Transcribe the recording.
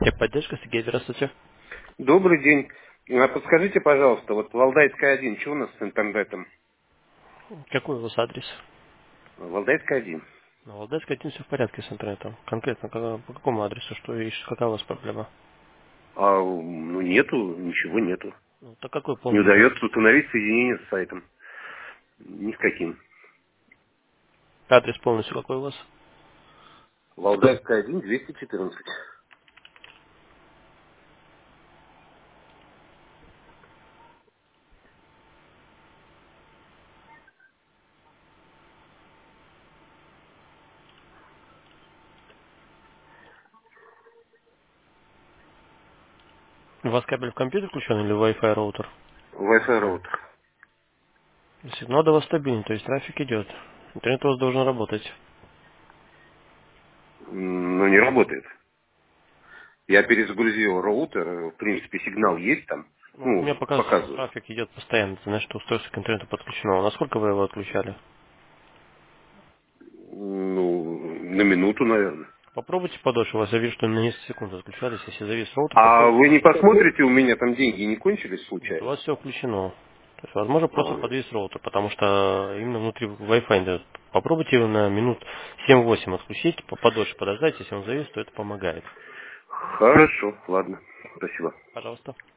Техподдержка, Сергей, здравствуйте. Добрый день. Подскажите, пожалуйста, вот Валдайская 1, что у нас с интернетом? Какой у вас адрес? Валдайская 1. На Валдайской 1 все в порядке с интернетом. Конкретно по какому адресу, что ищешь, какая у вас проблема? Ну нету, ничего нету. Ну, так какой Не полный адрес? удается установить соединение с сайтом. Ни с каким. Адрес полностью какой у вас? Валдайская 1, 214. У вас кабель в компьютер включен или Wi-Fi роутер? Wi-Fi роутер. Сигнал до вас стабильный, то есть трафик идет. Интернет у вас должен работать. Но не работает. Я перезагрузил роутер, в принципе сигнал есть там. Ну, вот мне Ну, показывает, что показывает. трафик идет постоянно, это значит, что устройство к интернету подключено. А насколько вы его отключали? Ну, на минуту, наверное. Попробуйте подольше, у вас завис, что на несколько секунд отключались. Если завис роутер, А попробуйте вы не подольше. посмотрите, у меня там деньги не кончились Нет, у случайно? вас все включено. То есть, возможно, просто А, подвис роутер, потому что именно внутри Wi-Fi идет. Попробуйте его на минут 7-8 отключить, подольше подождать, если он завис, то это помогает. хорошо, ладно. Спасибо. Пожалуйста.